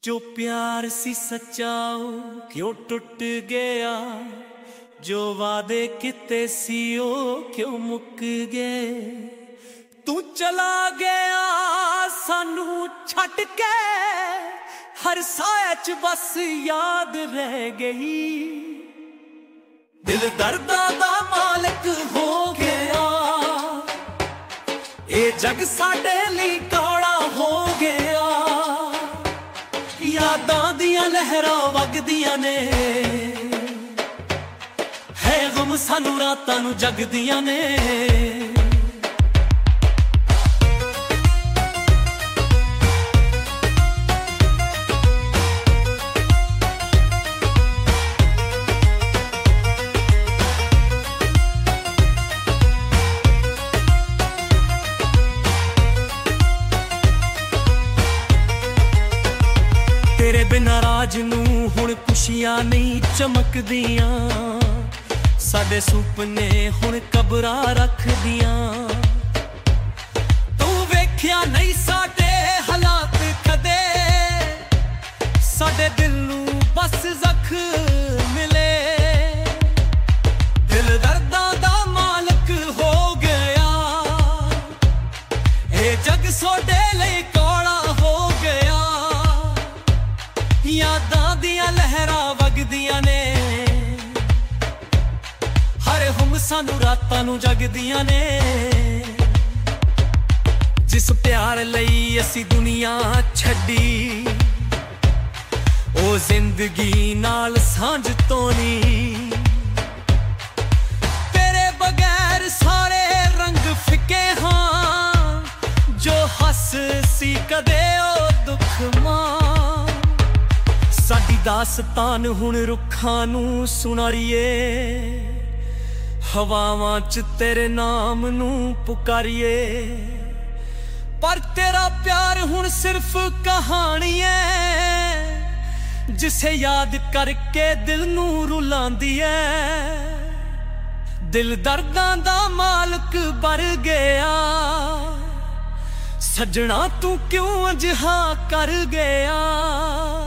जो प्यार सी सच्चाओ क्यों टूट गया, जो वादे किते सी ओ क्यों मुक गए। तू चला गया सानू छट के, हर साए च बस याद रह गई। दिल दर्दा दा मालिक हो गया, ए जग साडे लई काला हो गया। यादां दियां लहरां वगदियां ने, है गम सानू रातां नू जगदियां ने। तेरे बिना राज नू हुण खुशियां नहीं चमकदियां, साडे सुपने हुण कबरां रखदियां। तू वेख्या नहीं साडे हालात कदे, साडे दिल नू बस जख्म मिले। दिल दर्दां दा मालिक हो गया, ए जग सोडे लई काला हो गया। यादां दियां लहरां वगदियां ने, हर हुम सानू रातां नू जगदियां ने। जिस प्यार लई असी दुनिया छड्डी, ओ जिंदगी नाल सांझ तोनी। तेरे बगैर सारे रंग फिके हां, जो हस सी कदे ओ दुख मां। साडी दास्तान हुण रुखां नू सुनारीए, हवावां च तेरे नाम नू पुकारिए। पर तेरा प्यार हुण सिर्फ कहानी है, जिसे याद करके दिल नू रुलांदी है। दिल दर्दां दा मालिक बन गया, सजना तू क्यों अजहा कर गया।